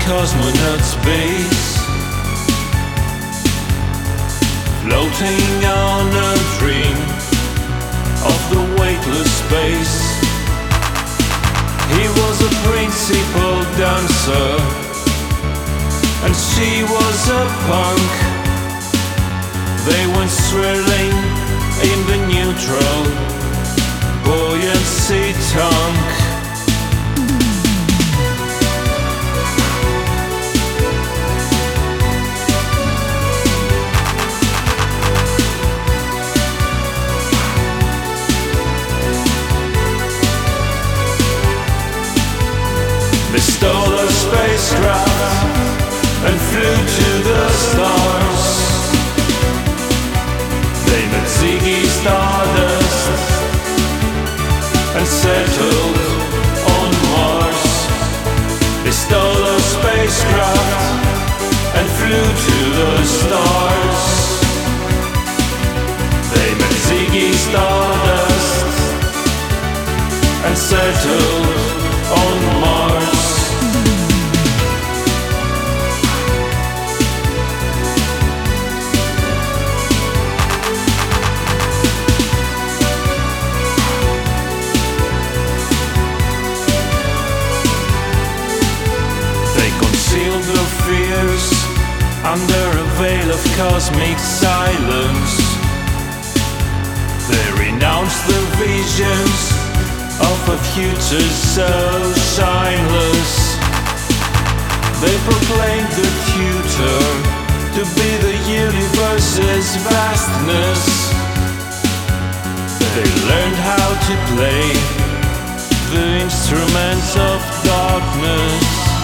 cosmonaut space, floating on a dream of the weightless space. He was a principal dancer, and she was a punk. They went swirling in the neutral buoyancy tank. They stole a spacecraft and flew to the stars. They met Ziggy Stardust and settled on Mars. They stole a spacecraft and flew to the stars. They met Ziggy Stardust and settled on Mars. Their fears under a veil of cosmic silence. They renounced the visions of a future so shineless. They proclaimed the future to be the universe's vastness. They learned how to play the instruments of darkness.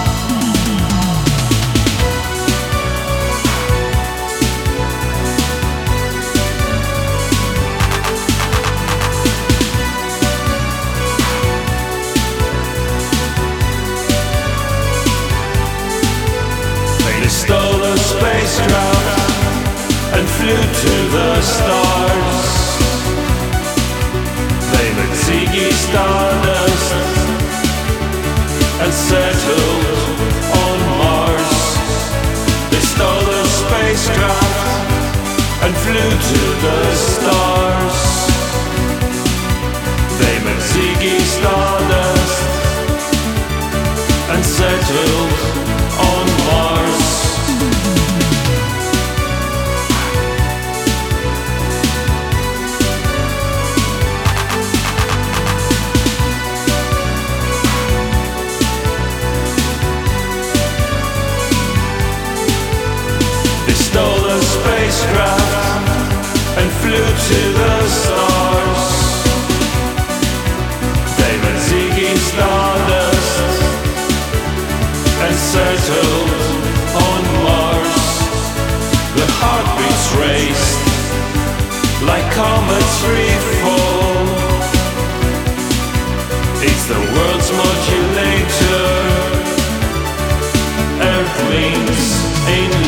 Stole a spacecraft and flew to the stars. They met Ziggy Stardust and settled on Mars. They stole a spacecraft and flew to the stars. They met Ziggy Stardust and settled on Mars. Stole a spacecraft and flew to the stars. They met Ziggy Stardust and settled on Mars. The heartbeats raced like comets free fall. It's the world's modulator, Earthlings in